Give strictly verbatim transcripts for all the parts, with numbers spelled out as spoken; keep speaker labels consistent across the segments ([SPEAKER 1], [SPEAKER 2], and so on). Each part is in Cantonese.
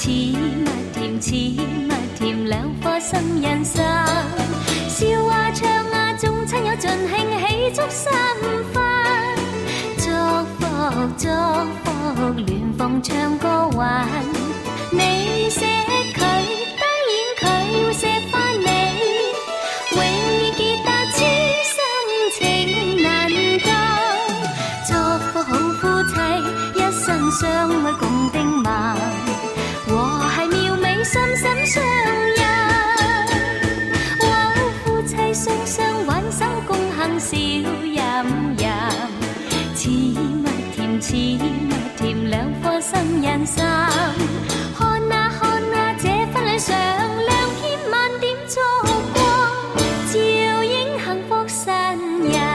[SPEAKER 1] 似蜜甜似蜜甜，兩顆心印心。笑啊唱啊，眾親友盡興喜祝新婚。祝福祝福，聯逢唱歌玩。你錫佢，當然佢會錫返你。永遠結得知心情難當。祝福好夫妻，一生相愛共丁盟。和諧妙美，心心相印。哇！夫妻雙雙挽手共行，笑吟吟。似蜜甜似蜜甜，兩顆心印心。看啊看啊，這婚禮上亮牽萬點燭光，照映幸福新人。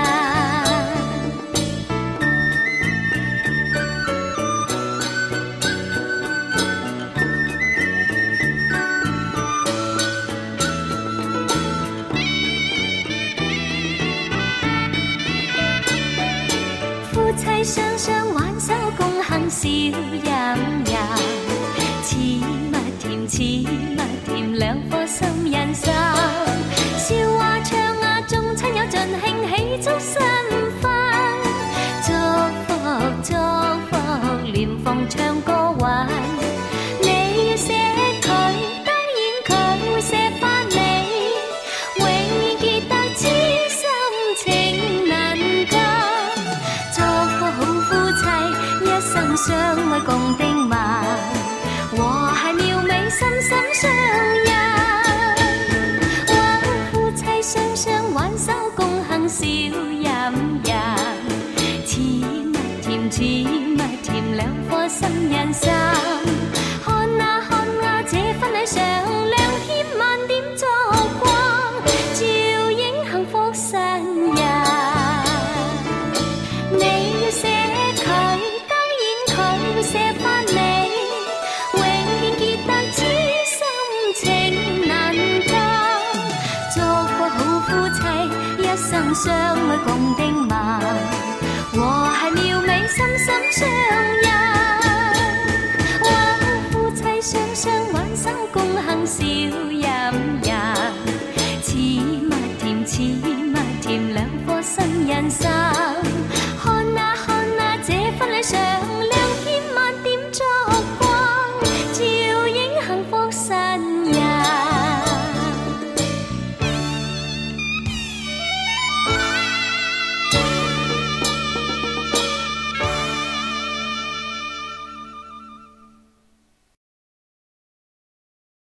[SPEAKER 1] 夫妻雙雙挽手共行，笑吟吟。似蜜甜似蜜甜，兩顆心印心。笑啊唱啊，眾親友盡興喜祝新婚。祝福祝福，聯逢唱歌玩。你要錫佢，當然佢會錫返你。永遠結得知心情難當。祝福好夫妻，一生相愛共丁盟。和諧妙美，心心相印。哇！夫妻雙雙挽手共行，笑吟吟。似蜜甜似蜜甜，兩顆心印心。看啊看啊，這婚禮上亮牽萬點燭光，照映幸福新人。你要錫佢，當然佢會錫返你。永遠結得知心情難當。祝福好夫妻，一生相愛共丁盟。和諧妙美，心心相印。哇！夫妻雙雙挽手共行，笑吟吟。似蜜甜似蜜甜，兩顆心印心。